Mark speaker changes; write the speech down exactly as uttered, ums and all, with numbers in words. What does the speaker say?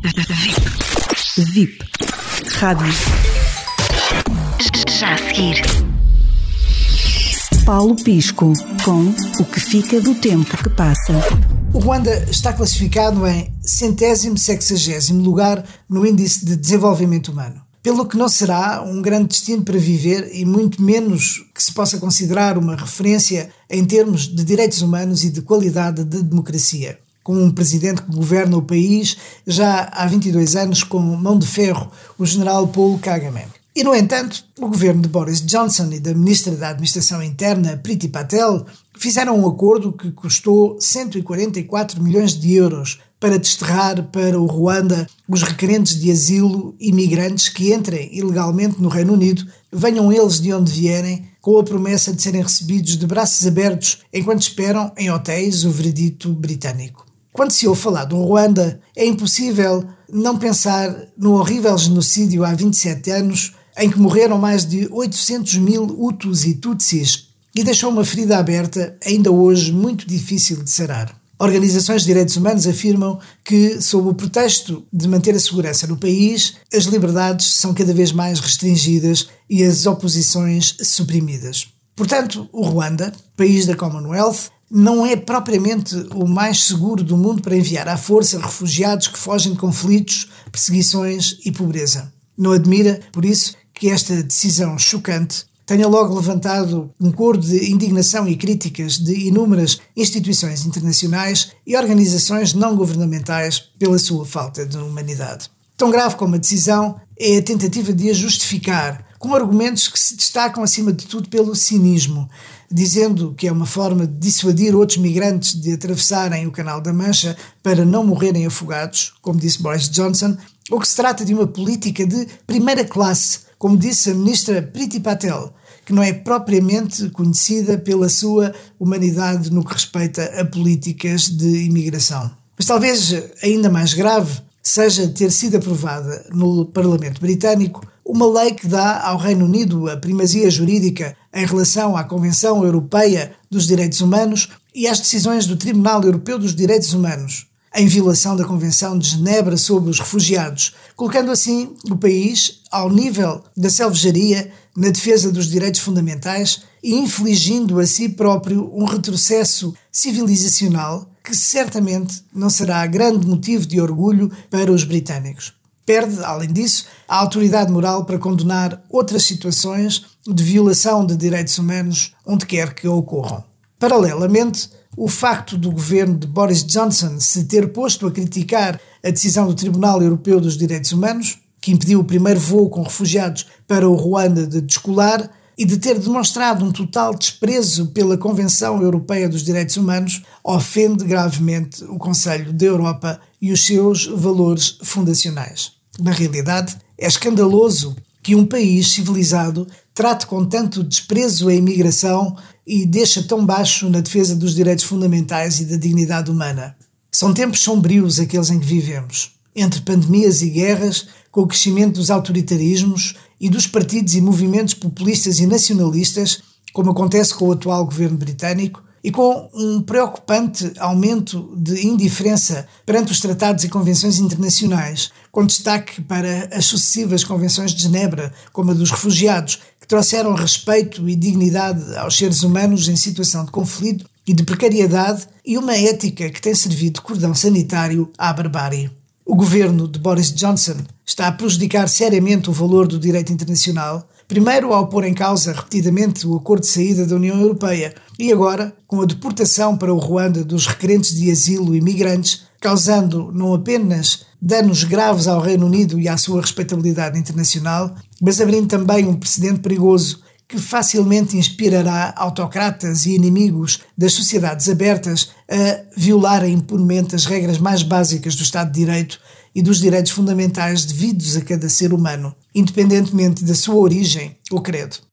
Speaker 1: V I P Rádio.
Speaker 2: Já a seguir.
Speaker 1: Paulo Pisco com O que fica do tempo que passa.
Speaker 3: O Ruanda está classificado em centésimo sexagésimo lugar no Índice de Desenvolvimento Humano, pelo que não será um grande destino para viver e muito menos que se possa considerar uma referência em termos de direitos humanos e de qualidade de democracia, com um presidente que governa o país já há vinte e dois anos com mão de ferro, o general Paul Kagame. E, no entanto, o governo de Boris Johnson e da ministra da Administração Interna, Priti Patel, fizeram um acordo que custou cento e quarenta e quatro milhões de euros para desterrar para o Ruanda os requerentes de asilo e migrantes que entrem ilegalmente no Reino Unido, venham eles de onde vierem, com a promessa de serem recebidos de braços abertos enquanto esperam em hotéis o veredito britânico. Quando se ouve falar do Ruanda, é impossível não pensar no horrível genocídio há vinte e sete anos, em que morreram mais de oitocentos mil Hutus e Tutsis e deixou uma ferida aberta, ainda hoje muito difícil de sarar. Organizações de direitos humanos afirmam que, sob o pretexto de manter a segurança no país, as liberdades são cada vez mais restringidas e as oposições suprimidas. Portanto, o Ruanda, país da Commonwealth, não é propriamente o mais seguro do mundo para enviar à força refugiados que fogem de conflitos, perseguições e pobreza. Não admira, por isso, que esta decisão chocante tenha logo levantado um coro de indignação e críticas de inúmeras instituições internacionais e organizações não governamentais pela sua falta de humanidade. Tão grave como a decisão é a tentativa de a justificar, com argumentos que se destacam acima de tudo pelo cinismo, dizendo que é uma forma de dissuadir outros migrantes de atravessarem o Canal da Mancha para não morrerem afogados, como disse Boris Johnson, ou que se trata de uma política de primeira classe, como disse a ministra Priti Patel, que não é propriamente conhecida pela sua humanidade no que respeita a políticas de imigração. Mas talvez ainda mais grave seja ter sido aprovada no Parlamento Britânico uma lei que dá ao Reino Unido a primazia jurídica em relação à Convenção Europeia dos Direitos Humanos e às decisões do Tribunal Europeu dos Direitos Humanos, em violação da Convenção de Genebra sobre os Refugiados, colocando assim o país ao nível da selvageria na defesa dos direitos fundamentais e infligindo a si próprio um retrocesso civilizacional que certamente não será grande motivo de orgulho para os britânicos. Perde, além disso, a autoridade moral para condenar outras situações de violação de direitos humanos onde quer que ocorram. Paralelamente, o facto do governo de Boris Johnson se ter posto a criticar a decisão do Tribunal Europeu dos Direitos Humanos, que impediu o primeiro voo com refugiados para o Ruanda de descolar, e de ter demonstrado um total desprezo pela Convenção Europeia dos Direitos Humanos, ofende gravemente o Conselho da Europa e os seus valores fundacionais. Na realidade, é escandaloso que um país civilizado trate com tanto desprezo a imigração e deixa tão baixo na defesa dos direitos fundamentais e da dignidade humana. São tempos sombrios aqueles em que vivemos. Entre pandemias e guerras, com o crescimento dos autoritarismos e dos partidos e movimentos populistas e nacionalistas, como acontece com o atual governo britânico, e com um preocupante aumento de indiferença perante os tratados e convenções internacionais, com destaque para as sucessivas convenções de Genebra, como a dos refugiados, que trouxeram respeito e dignidade aos seres humanos em situação de conflito e de precariedade e uma ética que tem servido de cordão sanitário à barbárie. O governo de Boris Johnson está a prejudicar seriamente o valor do direito internacional, primeiro ao pôr em causa repetidamente o acordo de saída da União Europeia e agora com a deportação para o Ruanda dos requerentes de asilo e migrantes, causando não apenas danos graves ao Reino Unido e à sua respeitabilidade internacional, mas abrindo também um precedente perigoso que facilmente inspirará autocratas e inimigos das sociedades abertas a violarem impunemente as regras mais básicas do Estado de Direito e dos direitos fundamentais devidos a cada ser humano, independentemente da sua origem ou credo.